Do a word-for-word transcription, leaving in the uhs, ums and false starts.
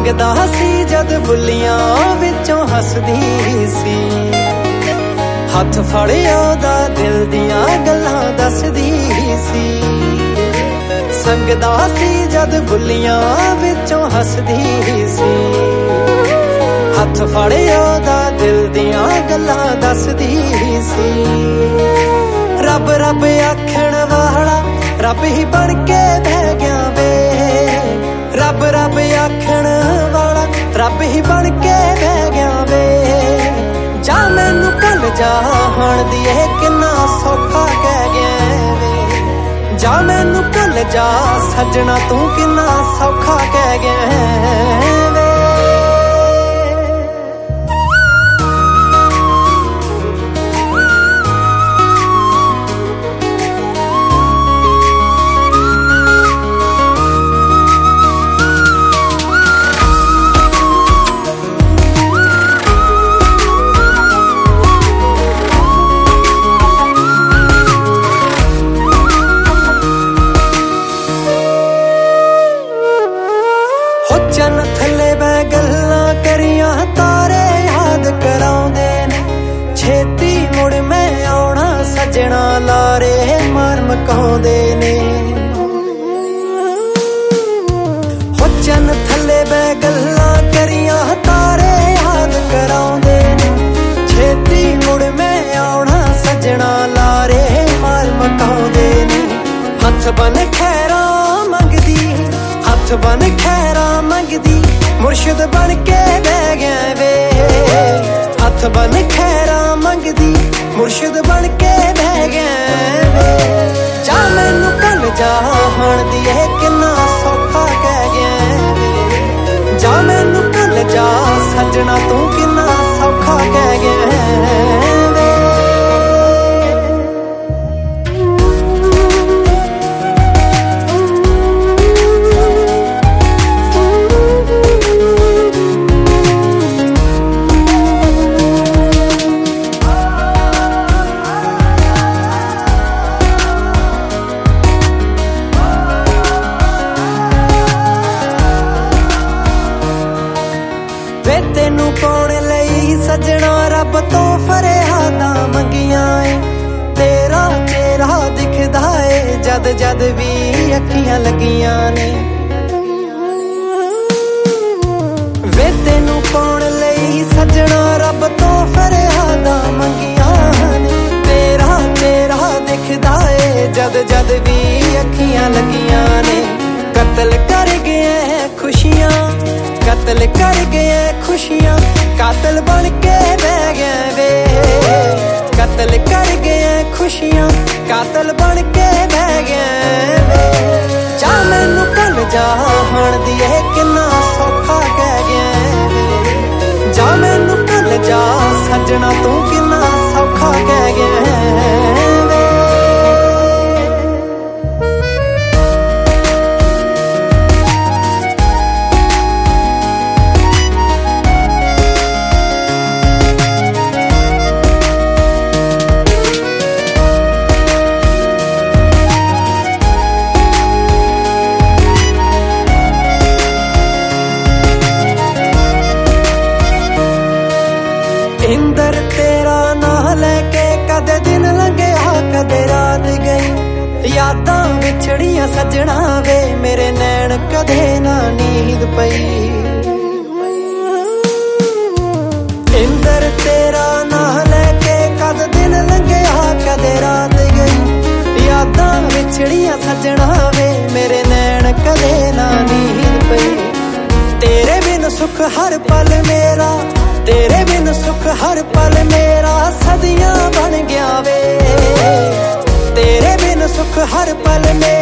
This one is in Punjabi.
ਸੰਗਦਾ ਸੀ ਜਦ ਬੁੱਲੀਆਂ ਵਿੱਚੋਂ ਹੱਸਦੀ ਸੀ, ਹੱਥ ਫੜਿਆ ਉਹਦਾ ਦਿਲ ਦੀਆਂ ਗੱਲਾਂ ਦੱਸਦੀ ਸੀ। ਸੰਗਦਾ ਸੀ ਜਦ ਬੁੱਲੀਆਂ ਵਿੱਚੋਂ ਹੱਸਦੀ ਸੀ, ਹੱਥ ਫੜਿਆ ਉਹਦਾ ਦਿਲ ਦੀਆਂ ਗੱਲਾਂ ਦੱਸਦੀ ਸੀ। ਰੱਬ ਰੱਬ ਆਖਣ ਵਾਲਾ ਰੱਬ ਹੀ ਬਣ ਕੇ ਬਹਿ ਗਿਆ ਵੇ, ਰੱਬ ਰੱਬ ਆਖਣ ਵਾਲਾ ਰੱਬ ਹੀ ਬਣ ਕੇ ਬਹਿ ਗਿਆ ਵੇ। ਜਾ ਮੈਨੂੰ ਭੁੱਲ ਜਾ ਹੁਣ ਦੀ ਇਹ ਕਿੰਨਾ ਸੌਖਾ ਕਹਿ ਗਿਆ ਵੇ, ਜਾ ਮੈਨੂੰ ਭੁੱਲ ਜਾ ਸੱਜਣਾ ਤੂੰ ਕਿੰਨਾ ਸੌਖਾ ਕਹਿ ਗਿਆ ਵੇ। ਚੰਨ ਥੱਲੇ ਬੈ ਗੱਲਾਂ ਕਰੀਆਂ ਤਾਰੇ ਯਾਦ ਕਰਾਉਂਦੇ ਨੇ, ਛੇਤੀ ਮੁੜ ਮੈਂ ਆਉਣਾ ਸੱਜਣਾ ਲਾਰੇ ਮਾਰ ਮਕਾਉਂਦੇ ਨੇ। ਹੋ ਚੰਨ ਥੱਲੇ ਬੈ ਗੱਲਾਂ ਕਰੀਆਂ ਤਾਰੇ ਯਾਦ ਕਰਾਉਂਦੇ ਨੇ, ਛੇਤੀ ਮੁੜ ਮੈਂ ਆਉਣਾ ਸੱਜਣਾ ਲਾਰੇ ਮਾਰ ਮਕਾਉਂਦੇ ਨੇ। ਹੱਥ ਬਨ ਖੈਰਾਂ ਮੰਗਦੀ, ਹੱਥ ਬਨ ਖੈਰਾਂ ਮੰਗਦੀ ਮੁਰਸ਼ਿਦ ਬਣ ਕੇ ਬਹਿ ਗਿਆ ਵੇ, ਹੱਥ ਬਨ ਖੈਰਾਂ ਮੰਗਦੀ ਮੁਰਸ਼ਿਦ ਬਣ ਕੇ ਬਹਿ ਗਿਆ ਵੇ। ਜਾ ਮੈਨੂੰ ਭੁੱਲ ਜਾ ਹੁਣ ਦੀ ਇਹ ਕਿੰਨਾ ਸੌਖਾ ਕਹਿ ਗਿਆ ਵੇ, ਜਾ ਮੈਨੂੰ ਭੁੱਲ ਜਾ ਸੱਜਣਾ ਤੂੰ ਕਿੰਨਾ ਸੌਖਾ ਕਹਿ ਗਿਆ ਵੇ। ਵੇ ਤੈਨੂੰ ਪਾਉਣ ਲਈ ਸੱਜਣਾ ਰੱਬ ਤੋਂ ਫਰਿਆਦਾਂ ਮੰਗੀਆਂ ਏ, ਤੇਰਾ ਚਿਹਰਾ ਦਿਖਦਾ ਏ ਜਦ ਜਦ ਵੀ ਅੱਖੀਆਂ ਲੱਗੀਆਂ ਨੇ। ਵੇ ਤੈਨੂੰ ਪਾਉਣ ਲਈ ਸੱਜਣਾ ਰੱਬ ਤੋਂ ਫਰਿਆਦਾਂ ਮੰਗੀਆਂ ਨੇ, ਤੇਰਾ ਚਿਹਰਾ ਦਿਖਦਾ ਏ ਜਦ ਜਦ ਵੀ ਅੱਖੀਆਂ ਲੱਗੀਆਂ ਨੇ। ਕਤਲ ਕਰ ਗਏ ਖੁਸ਼ੀਆਂ, ਕਤਲ ਕਰ ਗਏ ਖੁਸ਼ੀਆਂ, ਕਾਤਲ ਬਣ ਕੇ ਬਹਿ ਗਿਆ ਵੇ, ਕਤਲ ਕਰ ਗਏ ਖੁਸ਼ੀਆਂ, ਕਾਤਲ ਬਣ ਕੇ ਬਹਿ ਗਿਆ ਵੇ। ਜਾ ਮੈਨੂੰ ਭੁੱਲ ਜਾ ਹੁਣ ਦੀ ਇਹ ਕਿੰਨਾ ਸੌਖਾ ਕਹਿ ਗਿਆ ਵੇ, ਜਾ ਮੈਨੂੰ ਭੁੱਲ ਜਾ ਸੱਜਣਾ ਤੂੰ ਕਿੰਨਾ ਸੌਖਾ ਕਹਿ ਗਿਆ ਵੇ। ਇੰਦਰ ਤੇਰਾ ਨਾਂ ਲੈ ਕੇ ਕਦੇ ਦਿਨ ਲੰਘਿਆ ਕਦੇ ਰਾਤ ਗਈ, ਯਾਦਾਂ ਵਿਛੜੀਆਂ ਸੱਜਣਾ ਵੇ ਮੇਰੇ ਨੈਣ ਕਦੇ ਨਾ ਨੀਂਦ ਪਈ। ਇੰਦਰ ਤੇਰਾ ਨਾਂ ਲੈ ਕੇ ਕਦੇ ਦਿਨ ਲੰਘਿਆ ਕਦੇ ਰਾਤ ਗਈ, ਯਾਦਾਂ ਵਿਛੜੀਆਂ ਸੱਜਣਾ ਵੇ ਮੇਰੇ ਨੈਣ ਕਦੇ ਨਾ ਨੀਂਦ ਪਈ। ਤੇਰੇ ਬਿਨ ਸੁੱਖ ਹਰ ਪਲ ਮੇਰਾ, ਤੇਰੇ ਬਿਨ ਸੁੱਖ ਹਰ ਪਲ ਮੇਰਾ ਸਦੀਆਂ ਬਣ ਗਿਆ ਵੇ, ਤੇਰੇ ਬਿਨ ਸੁੱਖ ਹਰ ਪਲ ਮੇਰਾ